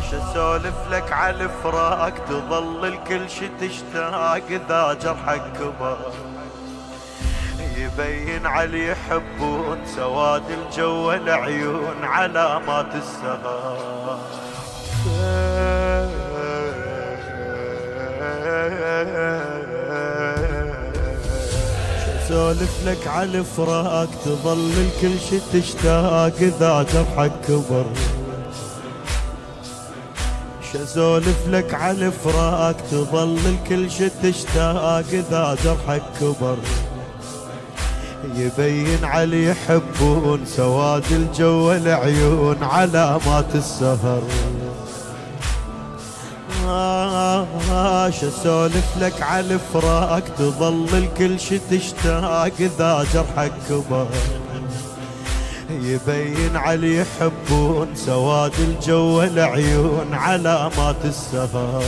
شسولف لك على الفراق تظل الكل شي تشتاق اذا جرحك كبر. يبين علي يحبون سواد الجو العيون علامات السهر. سولف لك على الفراق تظل الكل شي تشتاق اذا جرحك كبر. شسولف لك على الفراق تظل الكل شي تشتاق اذا جرحك كبر. يبين علي يحبون سواد الجو العيون علامات السهر. شسولف لك على الفراق تظل الكل شي تشتاق اذا جرحك كبر. يبين علي يحبون سواد الجو العيون علامات السهر.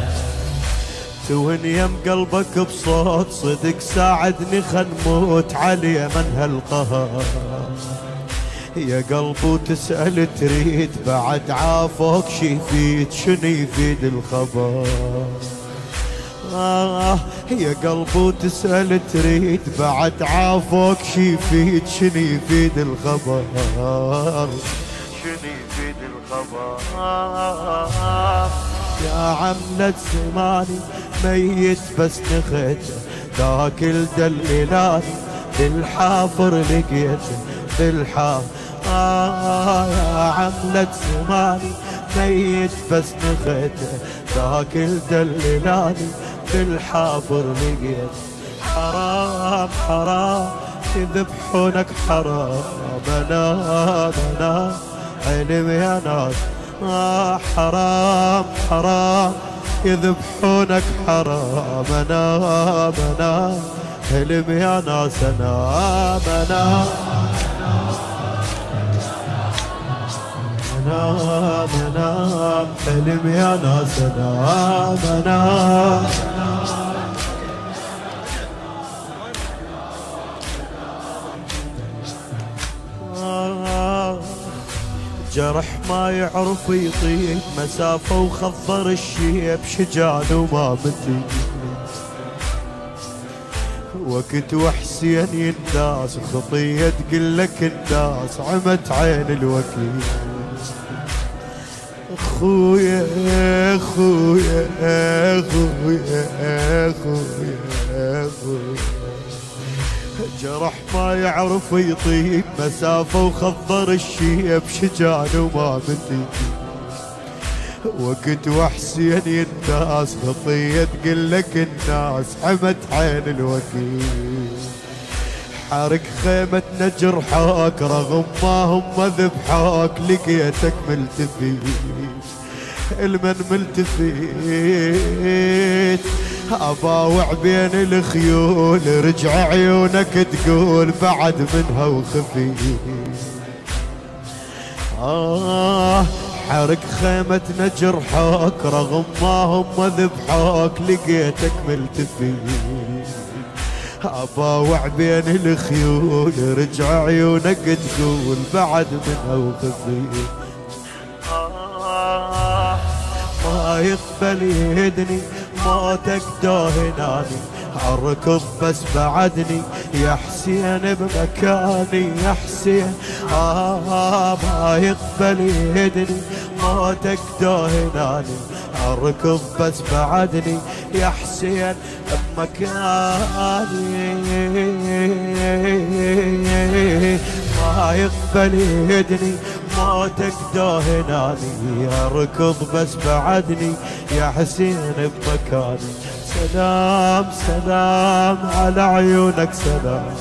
تون يم قلبك بصوت صدق ساعدني خل موت علي من هالقهر. يا قلب وتسأل تريد بعد عافوك شي يفيد شنو يفيد الخبر. يا قلب وتسأل تريد بعد عافوك شي يفيد شنو يفيد الخبر. شنو يفيد الخبر. يا عملة زماني ميت بس نخيته ذاك الدليلاني بالحافر لقيته بالحافر. يا عملة زماني ميت بس نخيته ذاك الدليلاني بالحافر لقيته. حرام حرام يذبحونك حرام انا علم يا ناس. حرام حرام يذبحونك حرام انا حلم يا ناس انا حلم يا ناس انا جرح ما يعرف يطيب مسافة وخضر الشيب شجاع وما متي. وقت وحسين ينداس خطية تقلك الناس عمت عين الوكيل. اخويا اخويا اخويا اخويا اخويا جرح ما يعرف يطيب مسافة وخضر الشيب شجاع وما متي. وقت وحسين ينداس خطية تقلك الناس عمت عين الوكيل. حارق خيمتنا جرحاك رغم ما هم ذبحاك لقيتك ملتفيت. المن ملتفيت أباوع بين الخيول رجع عيونك تقول بعد منها وخفيت. حرق خيمتنا جرحاك رغم ما هم ذبحاك لقيتك ملتفيت. أباوع بين الخيول رجع عيونك تقول بعد منها وخفيت. ما يقبل يهدني موتك داهناني عالركض بس بعدني يا حسين بمكاني يا حسين. ما يقبل يهدني موتك داهناني عالركض بس بعدني يا حسين بمكاني. ما يقبل يهدني موتك داهناني يا ركض بس بعدني يا حسين بمكاني. سلام سلام على عيونك سلام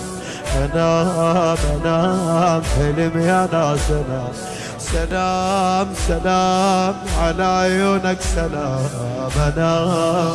انام حلم يا ناس انام. سلام سلام على عيونك سلام انام.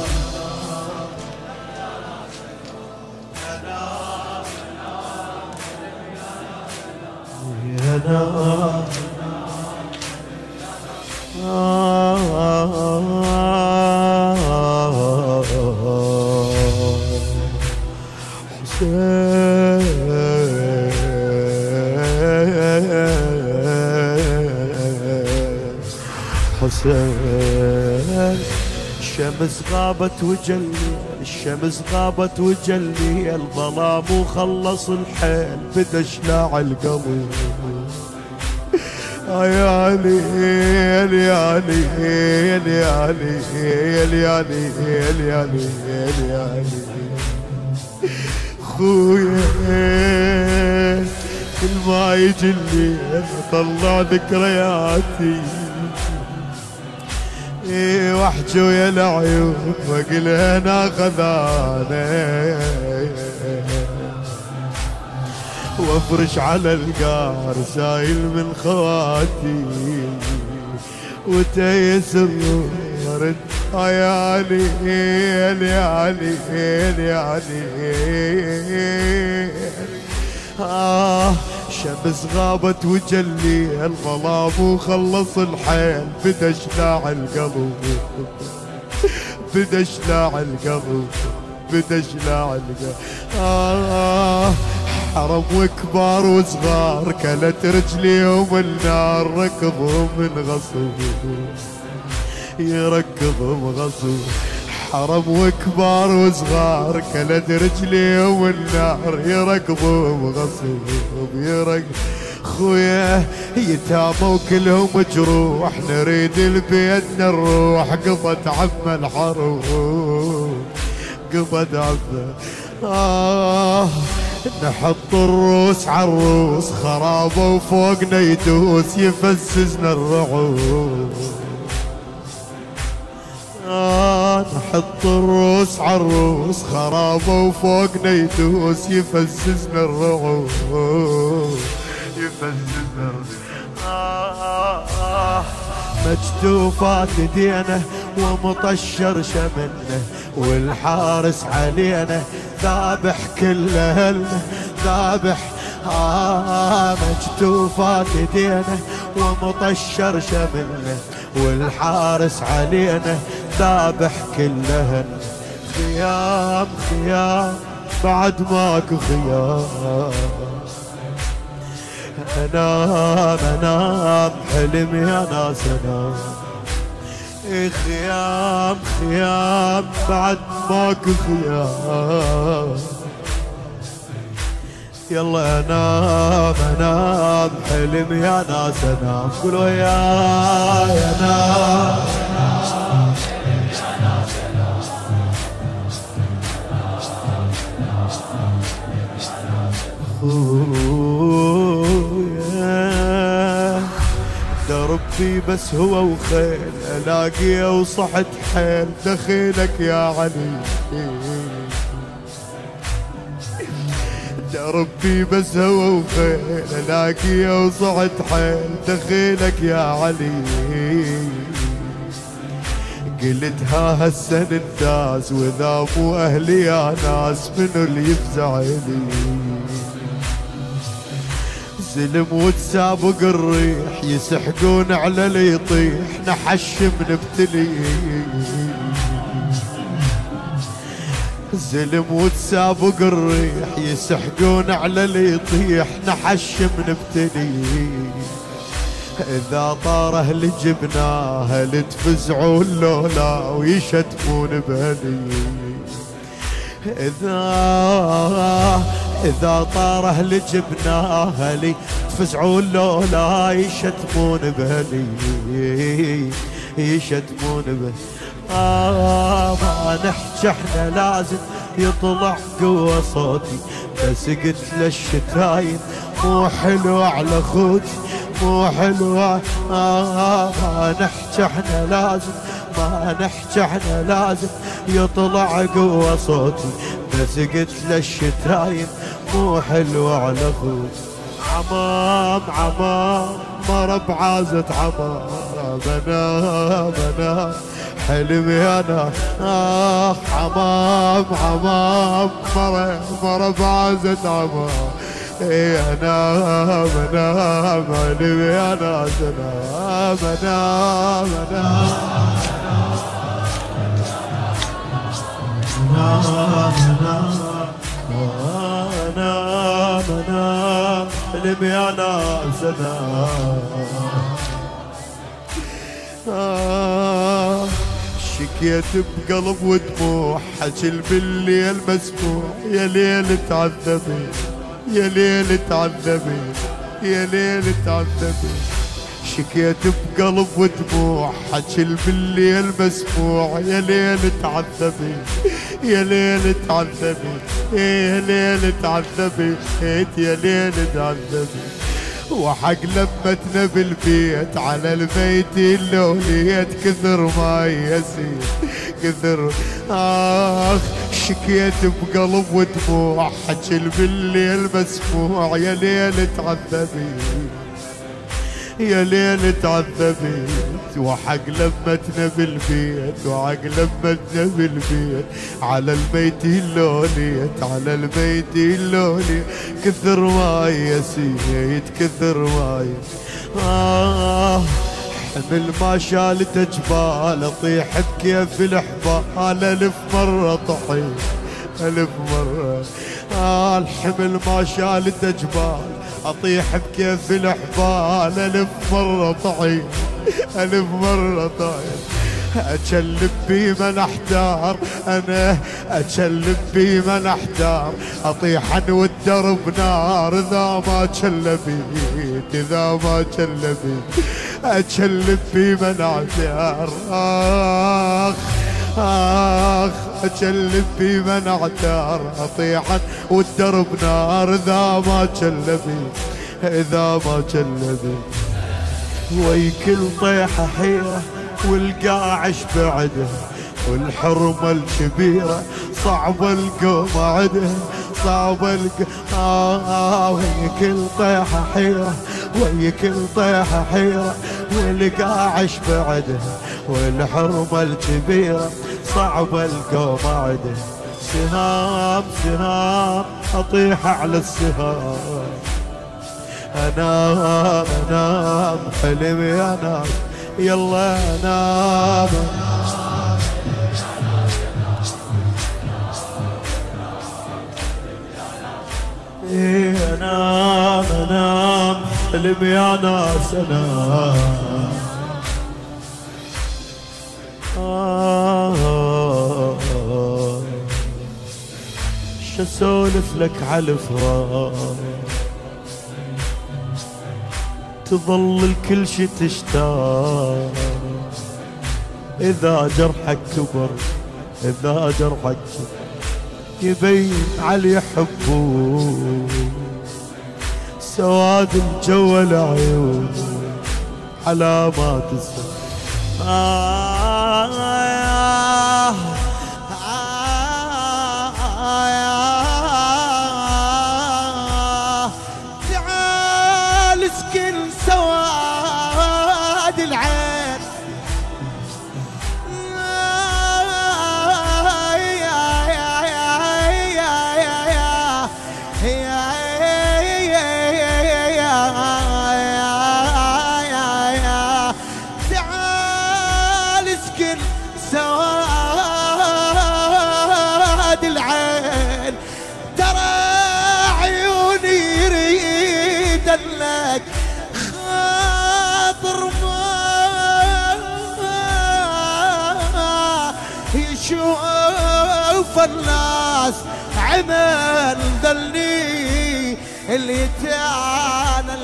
الحسين. الشمس غابت وجلي، الشمس غابت وجلي، الظلام وخلص الحيل بدا شلاع القلب. يا علي يا علي يا علي يا علي يا علي يا علي خويا، كل ما يجي الليل طلع ذكرياتي واحجي ويا العيون واقول انا خذاني، وافرش على القار سايل من خواتي وتيس الورد. يا علي يا علي يا علي شمس غابت وجلي، الظلام وخلص الحيل بدا شلاع القلب، بدا شلاع القلب، بدا شلاع القلب. حرم وكبار وصغار كلت رجليهم النار، ركضهم من غصب يركضهم غصب. حرم وكبار وصغار كلت رجليهم النار، يركضهم غصب يركض. خويا يتاموا كلهم جروح، نريد البيت نروح، قضت عم الحروب قضت عم. نحط الروس عالروس خرابه وفوقنا يدوس، يفززنا الرعود. نحط الروس عالروس خرابه وفوقنا يدوس، يفززنا الرعود، يفززنا مجتوفات ايدينا ومطشر شمنا، والحارس علينا ذابح كل اهلنا ذابح. مجتوفات ايدينا ومطشر شمنا، والحارس علينا ذابح كل اهلنا. خيام خيام بعد ماكو خيام، انام انام حلم يا ناس انام. خيام خيام بعد ماكو خيام، يلا انام انام حلم يا ناس انام. قولوا يا نام حلم يا ناس انام. دربي بس هو وخيل الاقيه وصحت حيل، دخيلك يا علي. دربي بس هو وخيل الاقيه وصحت حيل، دخيلك يا علي. قلت ها هسه نداس، واذا مو اهلي يا ناس منو اللي يفزع لي؟ زلم وتسابق الريح يسحقون على اللي يطيح، نحشم نبتلي. زلم وتسابق الريح يسحقون على اللي يطيح، نحشم نبتلي. إذا طار أهل جبناه هل تفزعون لولا ويشتمون بهلي. إذا طار أهل جبناه هلي تفزعون لولا يشتمون بهلي، يشتمون بهلي. ما نحكي احنا لازم يطلع قوة صوتي، بس قلت للشتايم مو حلوة على خوتي، مو حلوة. ما نحكي احنا لازم، ما نحكي احنا لازم يطلع قوة صوتي، بس قلت للشتايم مو حلوة على خوتي. عمام عمام مرة بعازة عمام، بنام بنام حلم يا ناس. عمام عمام مرة بعازة عمام، انام انام حلم يا ناس. انام انام انام انام انام حلم يا ناس. انام شكيت بقلب ودموع حجل بالليل مسموع يا ليل تعذبي يا ليل تعذبي يا ليل تعذبي شكيت بقلب ودموع حجل بالليل مسموع يا ليل تعذبي يا ليل تعذبي يا ليل تعذبي يا ليل تعذبي وحق لمتنا بالبيت على البيت اللوليت كثر ما يزيد كثر شكيت بقلب ودموع حجل بالليل مسموع يا ليل تعذبي يا ليل تعذبي وحق لمتنا بالبيت وحق لمتنا بالبيت على البيت اللوليت على البيت اللوليت كثر ما يسيت كثر ما حمل ما شالت جبال اطيح بكيف الحبال الف مرة طحيت الف مرة الحمل ما شالت جبال اطيح بكيف الحبال الف مرة طحيت الف مرة طحيت أجلب بي من احتار انا أجلب بي من احتار اطيح والدرب نار اذا ما جلبيت اذا ما جلبيت أجلب بي من احتار أجلب بي من احتار اطيح والدرب نار اذا ما جلبيت اذا ما جلبيت وي كل طيحة حيرة والقاعش بعده والحرمة الكبيرة صعب القوم عده صعب القوم وي كل طيحة حيرة وي كل طيحة حيرة والقاعش بعده والحرمة الكبيرة صعب القوم عده سهام سهام اطيح على السهام انام انام حلمي انام يلا انام انام انام حلمي يا ناس انام شسولف لك على الفراق تظل الكل شي تشتاق إذا جرحك كبر إذا جرحك يبين علي حبه سواد الجو العيون علامات تعال اسكن سواد العين تعال اسكن سواد العين ترى عيوني يريد لك خاطر ما يشوف الناس عمل ذلني اللي تعانى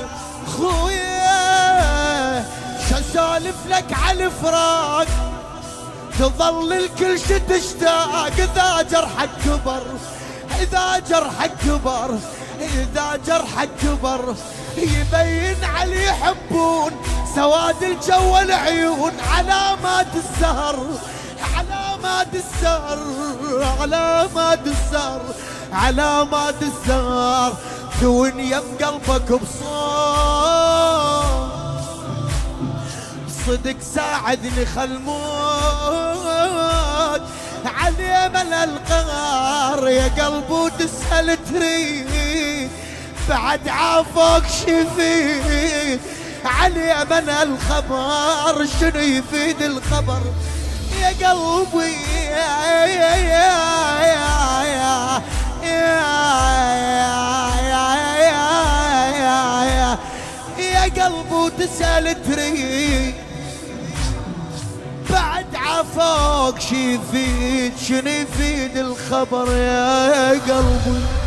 خويا شسولف لك على الفراق تظل الكل شي تشتاق إذا جرحك كبر إذا جرحك كبر إذا جرحك كبر يبين علي يحبون سواد الجو العيون علامات السهر علامات السهر علامات السهر علامات السهر تون يم قلبك بصوت صدق ساعدني خلموت علي من القهر يا قلب وتسأل تريد بعد عافوك شفيد علي من الخبر شنو يفيد الخبر يا قلبي يا يا يا يا يا قلب وتسأل تريد بعد عافوك عافوك شي يفيد شنو يفيد الخبر يا قلبي.